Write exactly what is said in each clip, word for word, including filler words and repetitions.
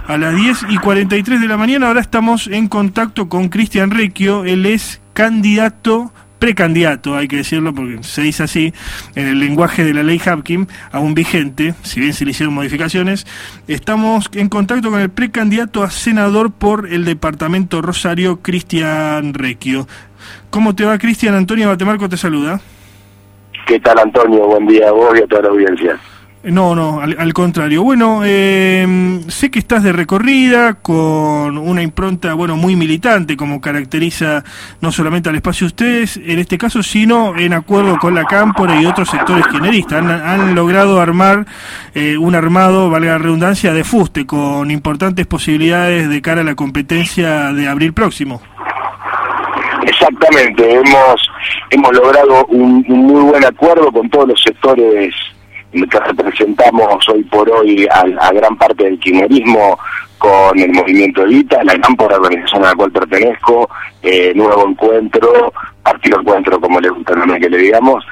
A las diez y cuarenta y tres de la mañana ahora estamos en contacto con Cristian Recchio. Él es candidato, precandidato, hay que decirlo porque se dice así, en el lenguaje de la ley Hapkin, aún vigente, si bien se le hicieron modificaciones. Estamos en contacto con el precandidato a senador por el departamento Rosario, Cristian Recchio. ¿Cómo te va, Cristian? Antonio Batemarco te saluda. ¿Qué tal, Antonio? Buen día a vos y a toda la audiencia. No, no, al, al contrario. Bueno, eh, sé que estás de recorrida con una impronta, bueno, muy militante, como caracteriza no solamente al espacio ustedes, en este caso, sino en acuerdo con la Cámpora y otros sectores kirchneristas. Han, han logrado armar eh, un armado, valga la redundancia, de fuste, con importantes posibilidades de cara a la competencia de abril próximo. Exactamente, hemos hemos logrado un, un muy buen acuerdo con todos los sectores que representamos hoy por hoy a, a gran parte del kirchnerismo, con el movimiento Evita, la Cámpora, organización a la cual pertenezco, eh, Nuevo Encuentro, Partido Encuentro, como le gusta el nombre que le digamos,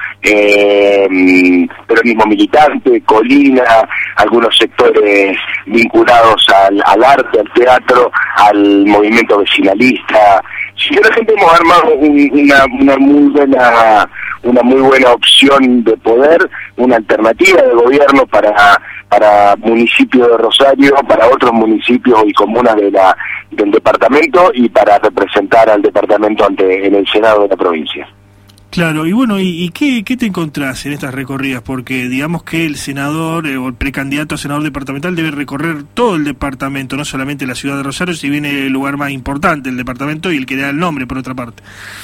eh, peronismo militante, Colina, algunos sectores vinculados al, al arte, al teatro, al movimiento vecinalista. Sí, la gente hemos armado un, una, una muy buena una muy buena opción de poder, una alternativa de gobierno para para municipios de Rosario, para otros municipios y comunas de la del departamento y para representar al departamento ante en el Senado de la provincia. Claro, y bueno, ¿y, y qué, qué te encontrás en estas recorridas? Porque digamos que el senador eh, o el precandidato a senador departamental debe recorrer todo el departamento, no solamente la ciudad de Rosario, si viene el lugar más importante, el departamento y el que le da el nombre, por otra parte.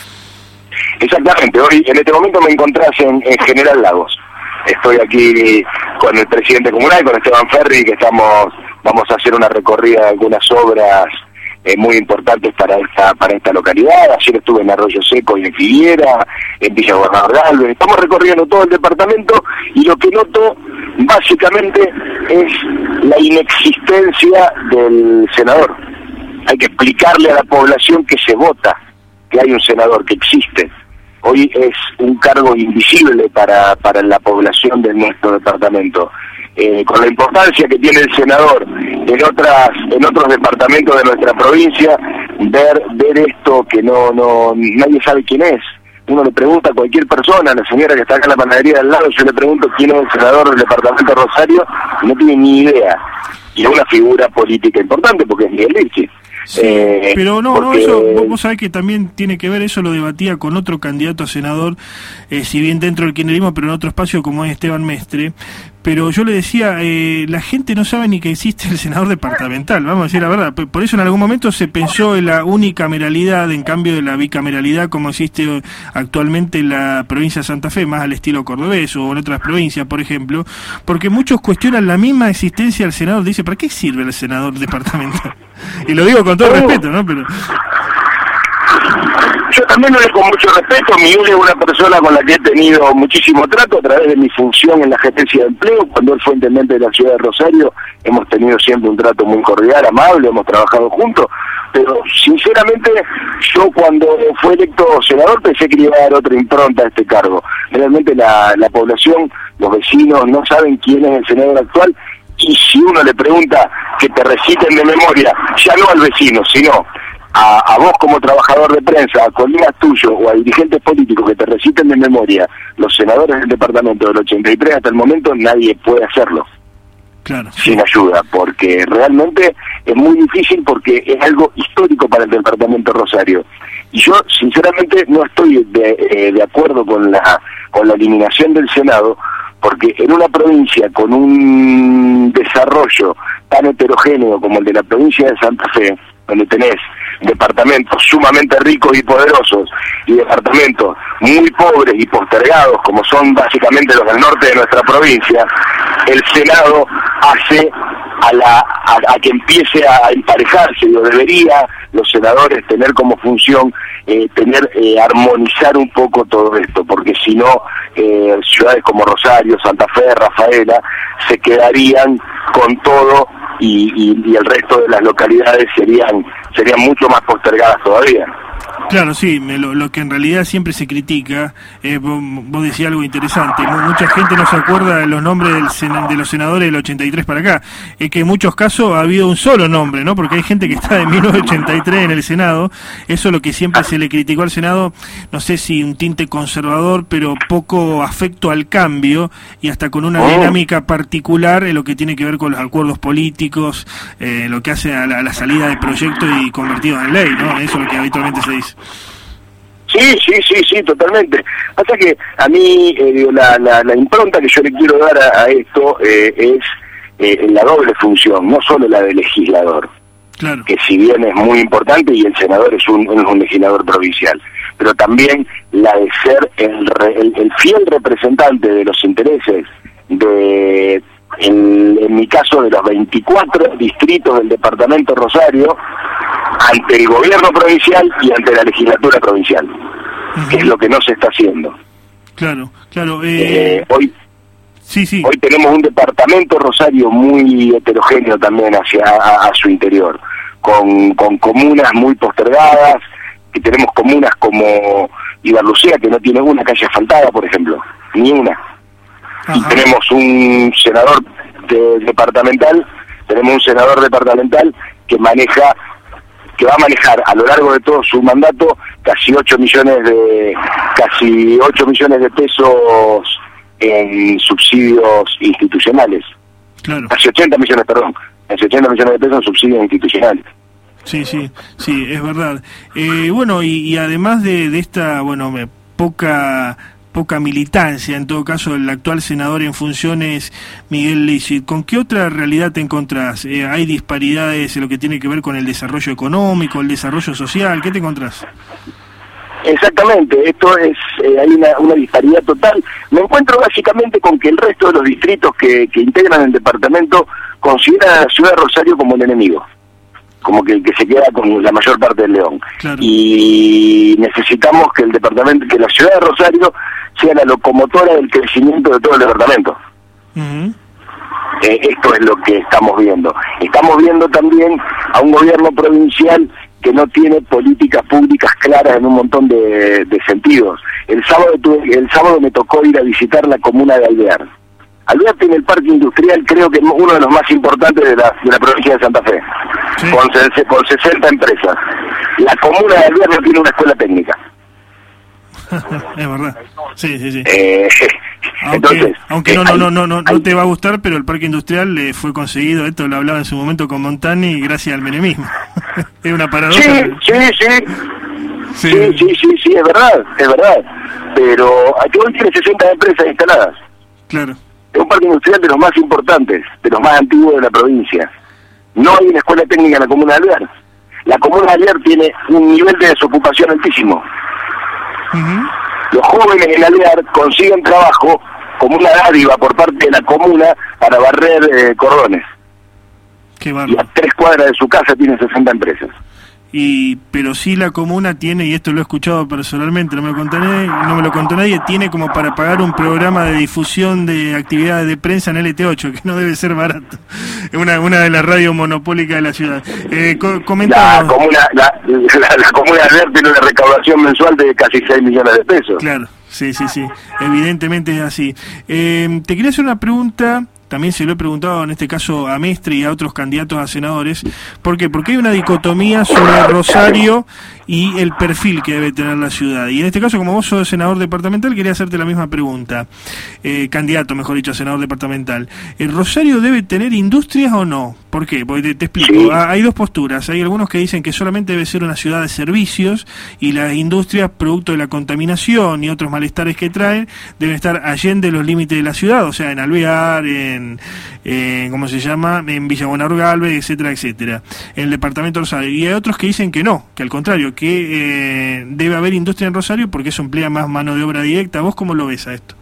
Exactamente, hoy en este momento me encontrás en, en General Lagos. Estoy aquí con el presidente comunal, con Esteban Ferri, que estamos vamos a hacer una recorrida de algunas obras eh, muy importantes para esta para esta localidad. Ayer estuve en Arroyo Seco y en Figuera, en Villa Gobernador Galvez. Estamos recorriendo todo el departamento y lo que noto básicamente es la inexistencia del senador. Hay que explicarle a la población que se vota, que hay un senador, que existe. Hoy es un cargo invisible para, para la población de nuestro departamento. Eh, con la importancia que tiene el senador en otras en otros departamentos de nuestra provincia, ver ver esto que no no nadie sabe quién es. Uno le pregunta a cualquier persona, a la señora que está acá en la panadería del lado, yo le pregunto quién es el senador del departamento de Rosario, no tiene ni idea. Y es una figura política importante porque es Miguel Lichi. Sí, eh, pero no, porque... no, eso, vos, vos sabés que también tiene que ver, eso lo debatía con otro candidato a senador, eh, si bien dentro del kirchnerismo, pero en otro espacio como es Esteban Mestre, pero yo le decía, eh, la gente no sabe ni que existe el senador departamental, vamos a decir la verdad, por eso en algún momento se pensó en la unicameralidad en cambio de la bicameralidad como existe actualmente en la provincia de Santa Fe, más al estilo cordobés o en otras provincias, por ejemplo, porque muchos cuestionan la misma existencia del senador, dice, ¿para qué sirve el senador departamental? Y lo digo con todo respeto, ¿no? Pero yo también lo digo con mucho respeto. Miguel es una persona con la que he tenido muchísimo trato a través de mi función en la gerencia de empleo. Cuando él fue intendente de la ciudad de Rosario, hemos tenido siempre un trato muy cordial, amable, hemos trabajado juntos. Pero sinceramente, yo cuando fue electo senador pensé que le iba a dar otra impronta a este cargo. Realmente la, la población, los vecinos, no saben quién es el senador actual. Y si uno le pregunta que te reciten de memoria, ya no al vecino, sino a, a vos como trabajador de prensa, a colegas tuyos o a dirigentes políticos que te reciten de memoria los senadores del departamento del ochenta y tres, hasta el momento nadie puede hacerlo. Claro. Sin ayuda, porque realmente es muy difícil porque es algo histórico para el departamento Rosario. Y yo sinceramente no estoy de, eh, de acuerdo con la con la eliminación del Senado, porque en una provincia con un desarrollo tan heterogéneo como el de la provincia de Santa Fe, donde tenés departamentos sumamente ricos y poderosos y departamentos muy pobres y postergados como son básicamente los del norte de nuestra provincia, el Senado hace a la a, a que empiece a emparejarse, o debería los senadores tener como función eh, tener eh, armonizar un poco todo esto, porque si no eh, ciudades como Rosario, Santa Fe, Rafaela se quedarían con todo y, y, y el resto de las localidades serían serían mucho más postergadas todavía. Claro, sí, me, lo, lo que en realidad siempre se critica, eh, vos, vos decías algo interesante, mucha gente no se acuerda de los nombres del sen, de los senadores del ochenta y tres para acá, es que en muchos casos ha habido un solo nombre, ¿no? Porque hay gente que está de mil novecientos ochenta y tres en el Senado, eso es lo que siempre se le criticó al Senado, no sé si un tinte conservador, pero poco afecto al cambio y hasta con una dinámica particular en lo que tiene que ver con los acuerdos políticos, eh, lo que hace a la, a la salida de proyectos y convertidos en ley, ¿no? Eso es lo que habitualmente se dice. Sí, sí, sí, sí, totalmente. Pasa que a mí eh, digo, la, la, la impronta que yo le quiero dar a, a esto eh, es eh, la doble función, no solo la de legislador, claro, que si bien es muy importante y el senador es un, es un legislador provincial, pero también la de ser el, el, el fiel representante de los intereses de, en, en mi caso, de los veinticuatro distritos del departamento Rosario, ante el gobierno provincial y ante la legislatura provincial, uh-huh. que es lo que no se está haciendo. Claro, claro. Eh... Eh, hoy, sí, sí. hoy tenemos un departamento Rosario muy heterogéneo también hacia a, a su interior, con, con comunas muy postergadas, que tenemos comunas como Ibarlucea, que no tiene una calle asfaltada, por ejemplo, ni una. Ajá. Y tenemos un senador de, departamental, tenemos un senador departamental que maneja que va a manejar a lo largo de todo su mandato casi ocho millones de casi ocho millones de pesos en subsidios institucionales. Claro. Casi ochenta millones, perdón, casi ochenta millones de pesos en subsidios institucionales. Sí, sí, sí, es verdad. Eh, bueno, y, y además de, de esta, bueno, me, poca poca militancia, en todo caso, el actual senador en funciones, Miguel Lícit, ¿con qué otra realidad te encontrás? Eh, ¿Hay disparidades en lo que tiene que ver con el desarrollo económico, el desarrollo social? ¿Qué te encontrás? Exactamente, esto es, eh, hay una, una disparidad total. Me encuentro básicamente con que el resto de los distritos que, que integran el departamento consideran a la ciudad de Rosario como el enemigo, como que el que se queda con la mayor parte del león. Claro. Y necesitamos que el departamento, que la ciudad de Rosario sea la locomotora del crecimiento de todo el departamento. Uh-huh. Eh, esto es lo que estamos viendo. Estamos viendo también a un gobierno provincial que no tiene políticas públicas claras en un montón de, de sentidos. El sábado tuve, el sábado me tocó ir a visitar la comuna de Alvear. Alvear tiene el parque industrial, creo que es uno de los más importantes de la, de la provincia de Santa Fe, sí. con, con sesenta empresas. La comuna de Alvear no tiene una escuela técnica. Es verdad. Sí, sí, sí. Eh, aunque entonces, aunque no, no, no, no, no, no te va a gustar, pero el parque industrial le fue conseguido, esto lo hablaba en su momento con Montani, gracias al menemismo. Es una paradoja. Sí, pero... sí, sí, sí. Sí, sí, sí, sí, es verdad, es verdad. Pero aquí hoy tiene sesenta empresas instaladas. Claro. Es un parque industrial de los más importantes, de los más antiguos de la provincia. No hay una escuela técnica en la comuna de Alvear. La comuna de Alvear tiene un nivel de desocupación altísimo. Uh-huh. Los jóvenes en Alvear consiguen trabajo como una dádiva por parte de la comuna para barrer eh, cordones. Qué y a tres cuadras de su casa tiene sesenta empresas. Y pero sí la comuna tiene, y esto lo he escuchado personalmente, no me lo contó nadie, no me lo contó nadie, tiene como para pagar un programa de difusión de actividades de prensa en L T ocho, que no debe ser barato. Una una de las radios monopólicas de la ciudad. Eh, co la comuna la, la, la comuna de Alvear tiene una recaudación mensual de casi seis millones de pesos. Claro, sí, sí, sí, evidentemente es así. Eh, te quería hacer una pregunta. También se lo he preguntado en este caso a Mestre y a otros candidatos a senadores. ¿Por qué? Porque hay una dicotomía sobre Rosario y el perfil que debe tener la ciudad. Y en este caso, como vos sos senador departamental, quería hacerte la misma pregunta. Eh, candidato, mejor dicho, a senador departamental. ¿El Rosario debe tener industrias o no? ¿Por qué? Porque te, te explico. Sí. Hay dos posturas. Hay algunos que dicen que solamente debe ser una ciudad de servicios y las industrias, producto de la contaminación y otros malestares que traen, deben estar allende los límites de la ciudad, o sea, en Alvear, en, en ¿cómo se llama? En Villa Buenarrota Galvez, etcétera, etcétera. En el departamento de Rosario. Y hay otros que dicen que no, que al contrario, que eh, debe haber industria en Rosario porque eso emplea más mano de obra directa. ¿Vos cómo lo ves a esto?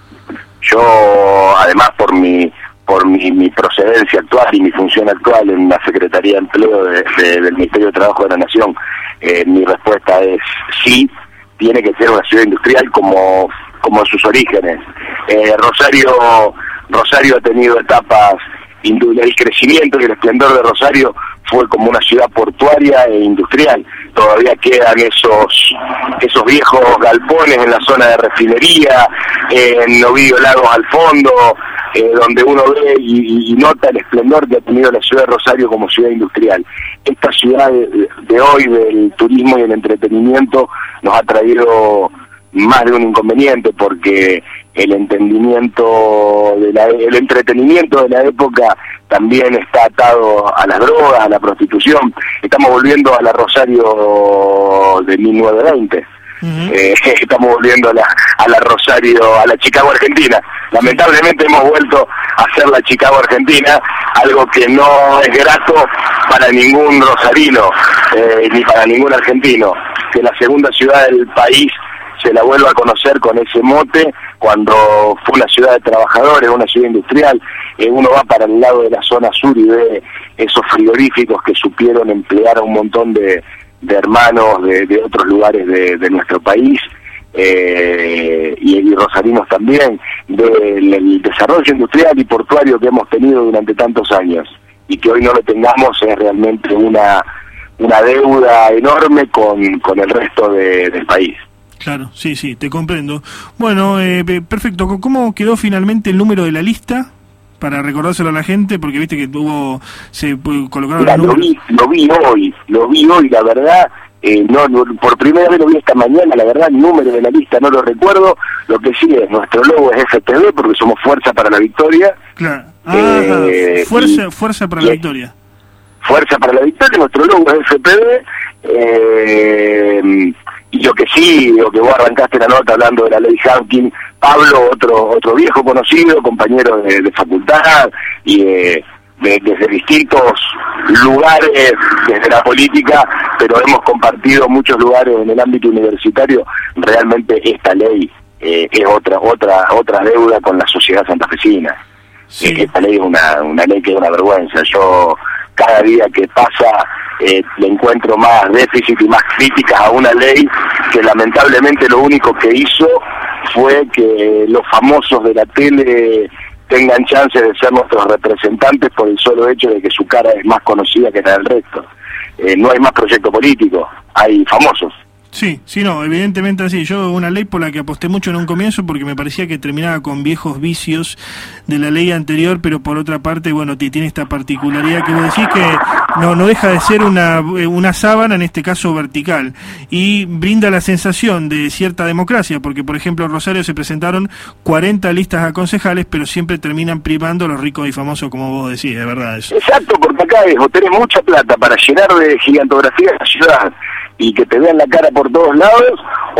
Yo, además, por mi por mi, mi procedencia actual y mi función actual en la Secretaría de Empleo de, de, del Ministerio de Trabajo de la Nación, eh, mi respuesta es sí, tiene que ser una ciudad industrial como, como en sus orígenes. Eh, Rosario, Rosario ha tenido etapas, el crecimiento y el esplendor de Rosario fue como una ciudad portuaria e industrial, todavía quedan esos esos viejos galpones en la zona de refinería, en Ovidio Lagos al fondo, eh, donde uno ve y, y nota el esplendor que ha tenido la ciudad de Rosario como ciudad industrial. Esta ciudad de, de hoy, del turismo y el entretenimiento, nos ha traído más de un inconveniente, porque el entendimiento de la, el entretenimiento de la época también está atado a las drogas, a la prostitución. Estamos volviendo a la Rosario de mil novecientos veinte. Uh-huh. eh, estamos volviendo a la, a la Rosario, a la Chicago Argentina. Lamentablemente hemos vuelto a ser la Chicago Argentina, algo que no es grato para ningún rosarino, eh, ni para ningún argentino, que la segunda ciudad del país se la vuelva a conocer con ese mote, cuando fue una ciudad de trabajadores, una ciudad industrial. Eh, uno va para el lado de la zona sur y ve esos frigoríficos que supieron emplear a un montón de, de hermanos de, de otros lugares de, de nuestro país, eh, y, y rosarinos también, del el desarrollo industrial y portuario que hemos tenido durante tantos años, y que hoy no lo tengamos es realmente una, una deuda enorme con, con el resto de, del país. Claro, sí, sí, te comprendo. Bueno, eh, perfecto. ¿Cómo quedó finalmente el número de la lista? Para recordárselo a la gente, porque viste que tuvo, se colocaron Mira, los números. Lo vi, lo vi hoy, lo vi hoy, la verdad, eh, no, no, por primera vez lo vi esta mañana, la verdad, el número de la lista no lo recuerdo. Lo que sí es, nuestro logo es F P V, porque somos Fuerza para la Victoria. Claro, ah, eh, fuerza, y, fuerza para y, la Victoria. Fuerza para la Victoria, nuestro logo es F P V. Eh, y lo que sí, lo que vos arrancaste la nota hablando de la ley Hankin, Pablo, otro otro viejo conocido, compañero de, de facultad, y eh, de, desde distintos lugares, desde la política, pero hemos compartido muchos lugares en el ámbito universitario. Realmente esta ley eh, es otra otra otra deuda con la sociedad santafesina. Sí. Eh, esta ley es una, una ley que es una vergüenza. Yo cada día que pasa eh, le encuentro más déficit y más críticas a una ley que lamentablemente lo único que hizo fue que los famosos de la tele tengan chance de ser nuestros representantes por el solo hecho de que su cara es más conocida que la del resto. Eh, no hay más proyecto político, hay famosos. Sí, sí, no, evidentemente así. Yo una ley por la que aposté mucho en un comienzo, porque me parecía que terminaba con viejos vicios de la ley anterior, pero por otra parte, bueno, tiene esta particularidad que vos decís, que no no deja de ser una una sábana, en este caso vertical, y brinda la sensación de cierta democracia, porque por ejemplo en Rosario se presentaron cuarenta listas a concejales, pero siempre terminan privando a los ricos y famosos, como vos decís, de verdad eso. Exacto, porque acá es, o tenés mucha plata para llenar de gigantografía la ciudad y que te vean la cara por todos lados,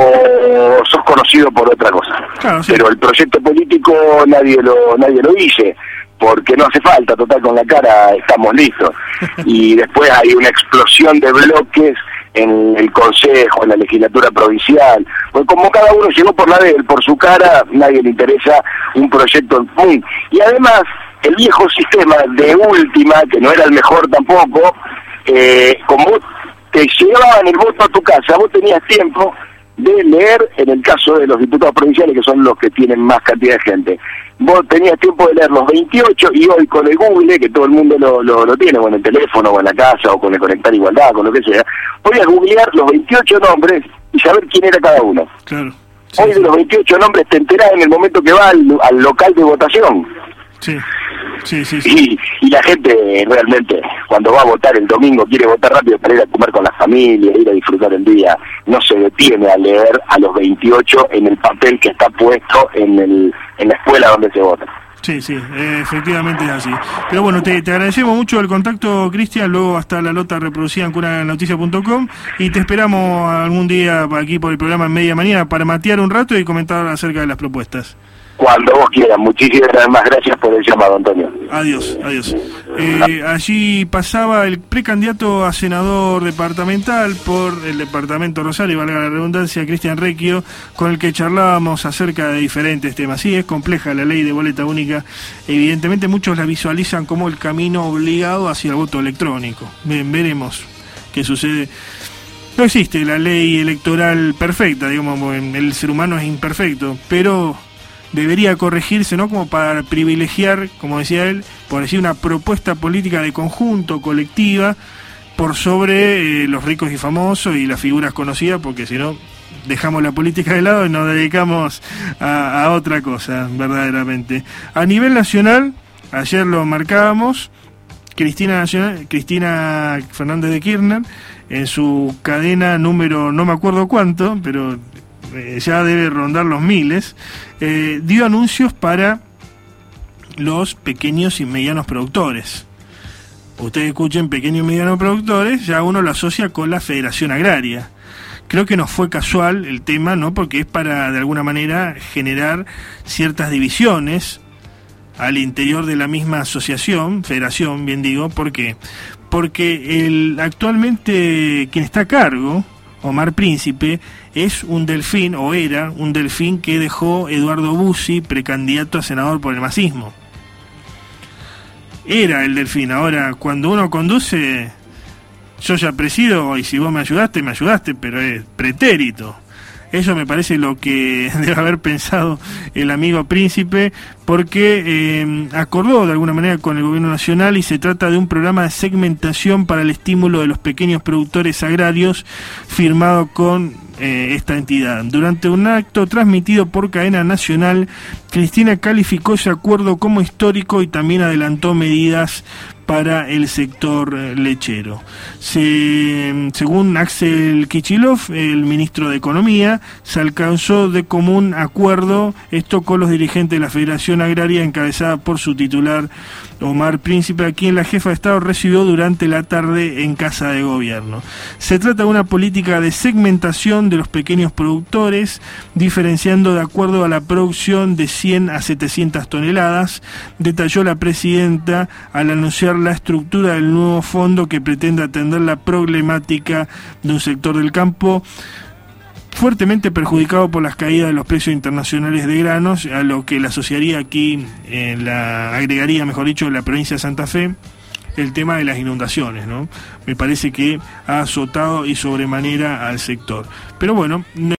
o sos conocido por otra cosa. Claro, sí. Pero el proyecto político nadie lo nadie lo dice, porque no hace falta, total, con la cara estamos listos. Y después hay una explosión de bloques en el Consejo, en la legislatura provincial, pues como cada uno llegó por la de él, por su cara, nadie le interesa un proyecto en común. Y además, el viejo sistema de última, que no era el mejor tampoco, eh, como te llevaban el voto a tu casa, vos tenías tiempo de leer, en el caso de los diputados provinciales, que son los que tienen más cantidad de gente, vos tenías tiempo de leer los veintiocho, y hoy con el Google, que todo el mundo lo, lo, lo tiene, o en el teléfono, o en la casa, o con el Conectar Igualdad, con lo que sea, podías googlear los veintiocho nombres y saber quién era cada uno. Claro. Sí, hoy de los veintiocho nombres te enterás en el momento que va al, al local de votación. Sí. Sí, sí, sí. Y, y la gente realmente, cuando va a votar el domingo, quiere votar rápido para ir a comer con la familia, ir a disfrutar el día. No se detiene a leer a los veintiocho en el papel que está puesto en el en la escuela donde se vota. Sí, sí, eh, efectivamente es así. Pero bueno, te, te agradecemos mucho el contacto, Cristian. Luego hasta la nota reproducida en cuna noticia punto com, y te esperamos algún día aquí por el programa en media mañana para matear un rato y comentar acerca de las propuestas. Cuando vos quieras. Muchísimas más gracias por el llamado, Antonio. Adiós, adiós. Eh, allí pasaba el precandidato a senador departamental por el departamento Rosario, valga la redundancia, Cristian Recchio, con el que charlábamos acerca de diferentes temas. Sí, es compleja la ley de boleta única. Evidentemente muchos la visualizan como el camino obligado hacia el voto electrónico. Bien, veremos qué sucede. No existe la ley electoral perfecta, digamos, el ser humano es imperfecto, pero debería corregirse, ¿no? Como para privilegiar, como decía él, por decir, una propuesta política de conjunto, colectiva, por sobre eh, los ricos y famosos y las figuras conocidas, porque si no dejamos la política de lado y nos dedicamos a, a otra cosa, verdaderamente. A nivel nacional, ayer lo marcábamos, Cristina Nacional, Cristina Fernández de Kirchner, en su cadena número no me acuerdo cuánto, pero eh, ya debe rondar los miles, eh, dio anuncios para los pequeños y medianos productores. Ustedes escuchen pequeños y medianos productores, ya uno lo asocia con la Federación Agraria. Creo que no fue casual el tema, ¿no? Porque es para, de alguna manera, generar ciertas divisiones al interior de la misma asociación, federación, bien digo. ¿Por qué? Porque el, actualmente quien está a cargo, Omar Príncipe, es un delfín, o era un delfín que dejó Eduardo Bussi, precandidato a senador por el masismo. Era el delfín. Ahora, cuando uno conduce, yo ya presido, y si vos me ayudaste, me ayudaste, pero es pretérito. Eso me parece lo que debe haber pensado el amigo Príncipe, porque eh, acordó de alguna manera con el gobierno nacional, y se trata de un programa de segmentación para el estímulo de los pequeños productores agrarios firmado con eh, esta entidad. Durante un acto transmitido por cadena nacional, Cristina calificó ese acuerdo como histórico y también adelantó medidas para el sector lechero. Se, según Axel Kicillof, el ministro de Economía, se alcanzó de común acuerdo esto con los dirigentes de la Federación Agraria, encabezada por su titular Omar Príncipe, a quien la jefa de Estado recibió durante la tarde en Casa de Gobierno. Se trata de una política de segmentación de los pequeños productores, diferenciando de acuerdo a la producción de cien a setecientas toneladas, detalló la presidenta al anunciar la estructura del nuevo fondo que pretende atender la problemática de un sector del campo fuertemente perjudicado por las caídas de los precios internacionales de granos, a lo que la asociaría aquí, eh, la agregaría, mejor dicho, la provincia de Santa Fe, el tema de las inundaciones, ¿no? Me parece que ha azotado y sobremanera al sector. Pero bueno...